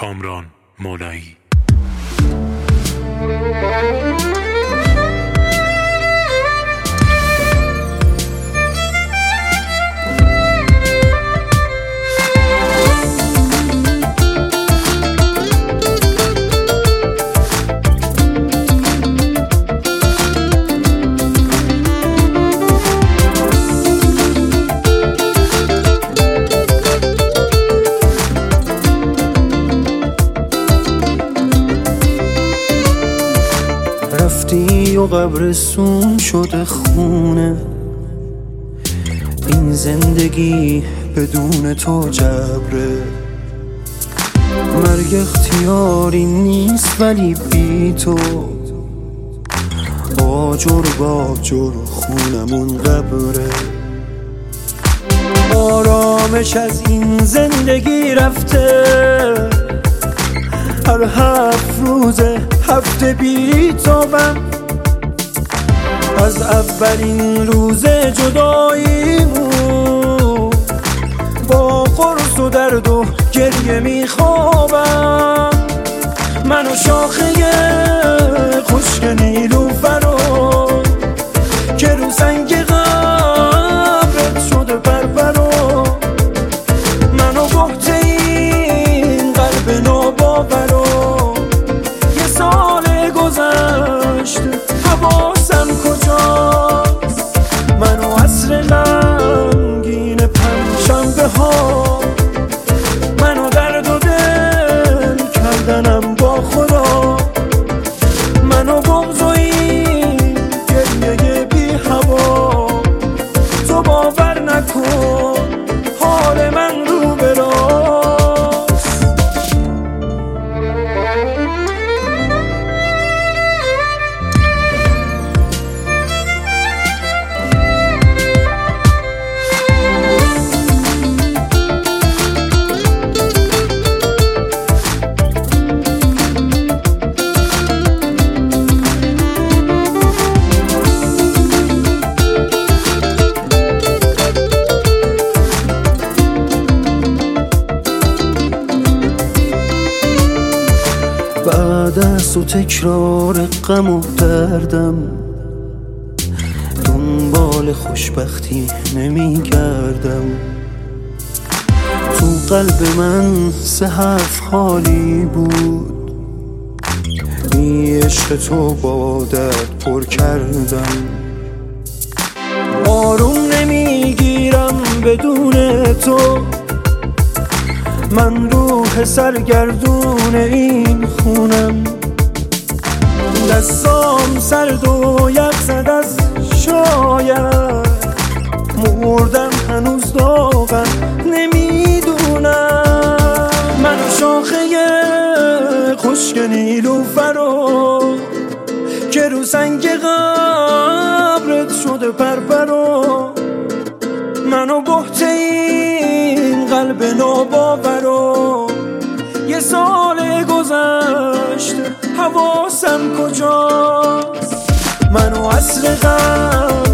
کامران مولایی. رفتی و قبرستون شده خونه، این زندگی بدون تو جبره. مرگ اختیاری نیست ولی بی تو آجر خونمون قبره. آرامش از این زندگی رفته، هر 7 روز هفته بی تابم. از اولین روز جداییمون با قرص و درد و گریه میخوابم. من و شاخه خشک نیلوفرو که رو سنگ قبرت شده پرپرو. من و بحت این قلب ناباورو یه سال گذشته حواسم کجاست؟ من و عصر غمگین پنجشنبه ها، من و درد و دل کردنم با خدا، من و بغض و این گریه بی هوا. تو باور نکن حال من رو به راست. بعد از تو تکرار غم و دردم دنبال خوشبختی نمیگردم. تو قلب من 3 حرف خالی بود، بی عشق تو با درد پر کردم. آروم نمیگیرم بدون تو، من روح سرگردون این خونم. دستام سرد و یخزد از شاید، مردم هنوز داغم نمیدونم. من و شاخه خشک نیلوفرو که رو سنگ قبرت شده پرپرو. من و بحت این قلب ناباورو یه سال گذشته حواسم کجاست؟ من و عصر غم